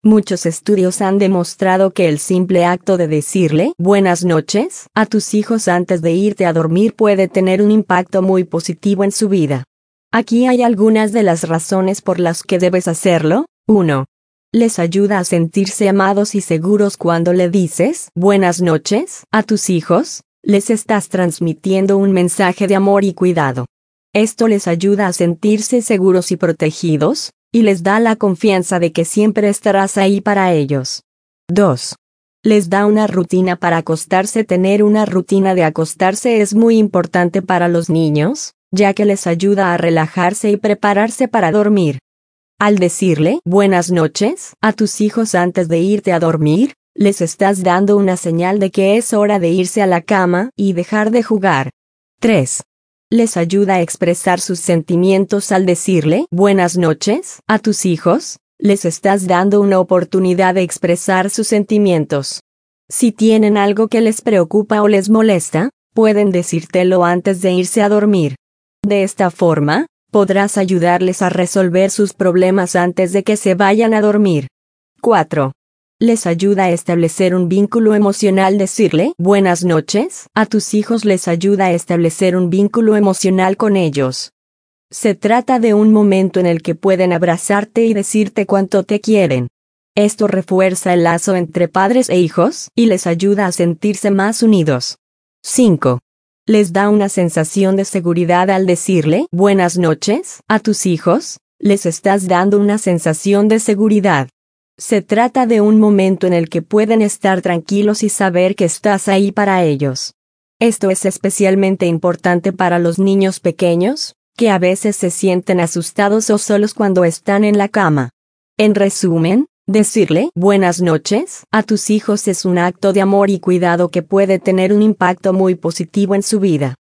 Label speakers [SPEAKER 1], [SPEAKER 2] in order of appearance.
[SPEAKER 1] Muchos estudios han demostrado que el simple acto de decirle buenas noches a tus hijos antes de irte a dormir puede tener un impacto muy positivo en su vida. Aquí hay algunas de las razones por las que debes hacerlo. 1. Les ayuda a sentirse amados y seguros cuando le dices buenas noches a tus hijos, les estás transmitiendo un mensaje de amor y cuidado. Esto les ayuda a sentirse seguros y protegidos, y les da la confianza de que siempre estarás ahí para ellos. 2. Les da una rutina para acostarse. Tener una rutina de acostarse es muy importante para los niños, ya que les ayuda a relajarse y prepararse para dormir. Al decirle buenas noches a tus hijos antes de irte a dormir, les estás dando una señal de que es hora de irse a la cama y dejar de jugar. 3. Les ayuda a expresar sus sentimientos. Al decirle buenas noches a tus hijos, les estás dando una oportunidad de expresar sus sentimientos. Si tienen algo que les preocupa o les molesta, pueden decírtelo antes de irse a dormir. De esta forma, podrás ayudarles a resolver sus problemas antes de que se vayan a dormir. 4. Les ayuda a establecer un vínculo emocional. Decirle buenas noches a tus hijos les ayuda a establecer un vínculo emocional con ellos. Se trata de un momento en el que pueden abrazarte y decirte cuánto te quieren. Esto refuerza el lazo entre padres e hijos y les ayuda a sentirse más unidos. 5. Les da una sensación de seguridad. Al decirle buenas noches a tus hijos, les estás dando una sensación de seguridad. Se trata de un momento en el que pueden estar tranquilos y saber que estás ahí para ellos. Esto es especialmente importante para los niños pequeños, que a veces se sienten asustados o solos cuando están en la cama. En resumen, decirle buenas noches a tus hijos es un acto de amor y cuidado que puede tener un impacto muy positivo en su vida.